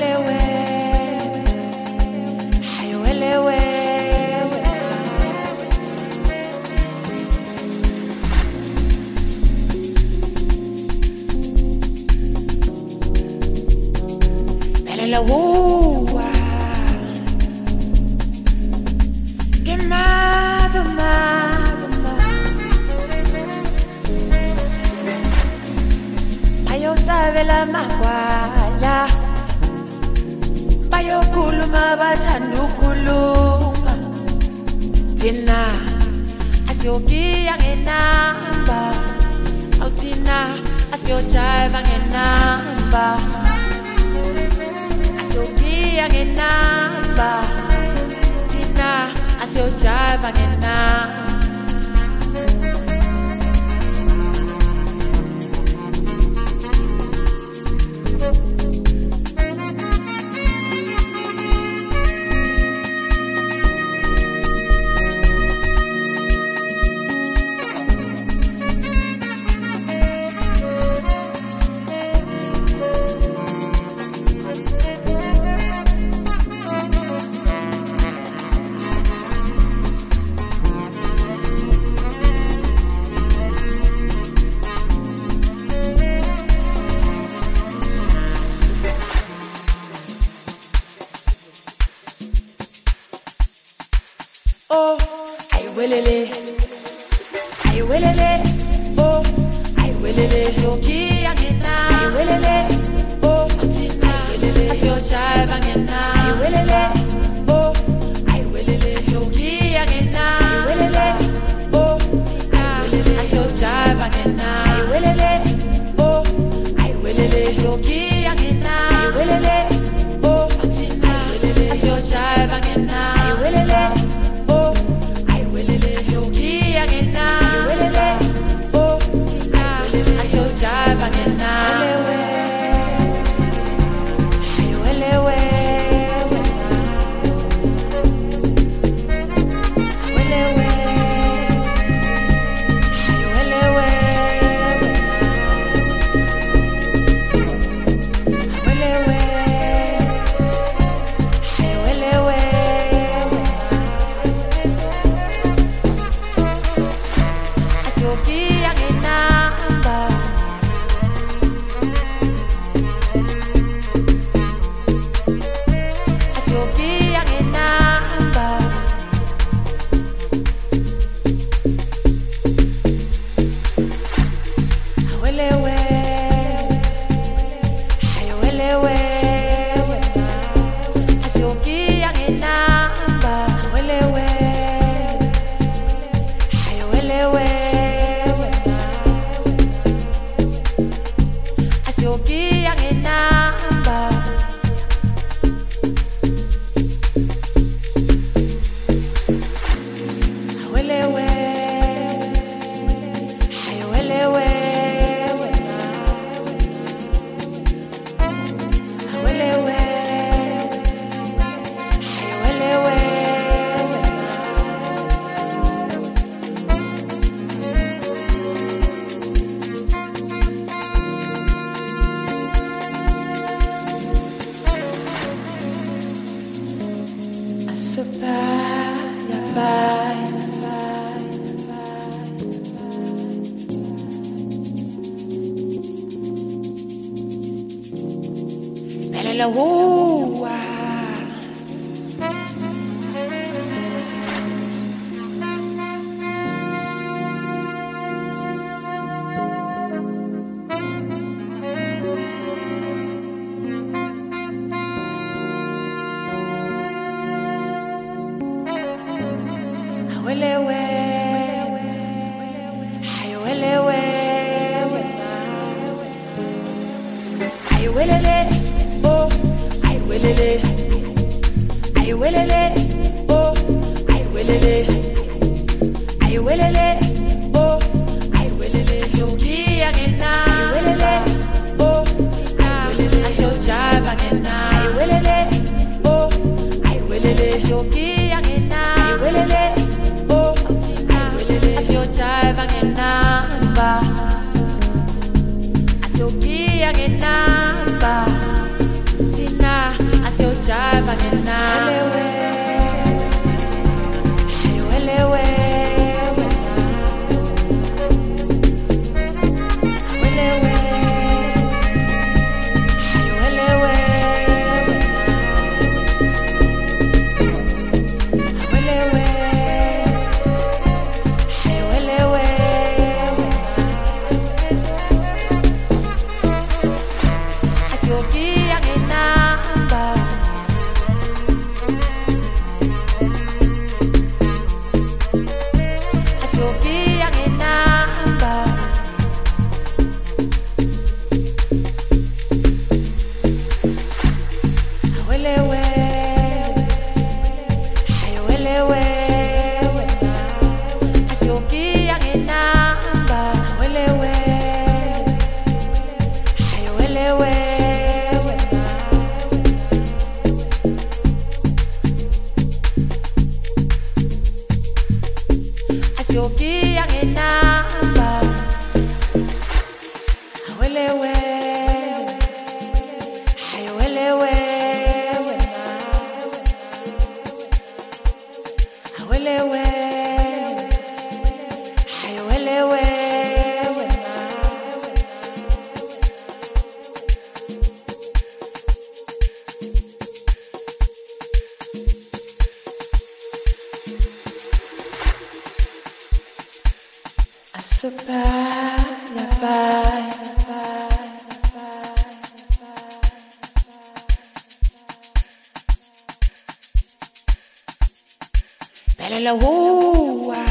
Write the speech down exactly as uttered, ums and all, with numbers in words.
la hua que más más payo sabe la makwala payo kuluma bathandu kuluma tina asiyokia ngenamba autina asiyojiva ngenamba Sophia ngenamba Tina asiyojiva ngenamba Oh, ay welele, ay welele, oh, ay welele, soki angena, ay welele, oh, tina, asiyojiva ngena, ay welele, oh, ay welele, soki angena, ay welele, oh, tina, asiyojiva ngena, ay welele, oh, ay welele, soki angena, ay welele, oh, tina, asiyojiva ngena, ay welele. La hua Welewe, ay welewe, ay welele, oh, ay welele, ay welele, oh, ay welele, ay welele, oh, ay welele, soki angena, ay welele, oh, ay welele, asiyojiva ngena, ay welele, oh, ay welele, soki angena, ay welele. Asiyojiva ngenamba Asiyokia ngenamba Tina Asiokia ngenamba. Asiokia ngenamba. Awelewe, ayewelewe. Asiokia ngenamba. Awelewe, ayewelewe. Asiokia ngenamba. Awelewe, ayewelewe. Awelewe, ayewelewe. Asupa, yabai, yabai, yabai. Belele hua,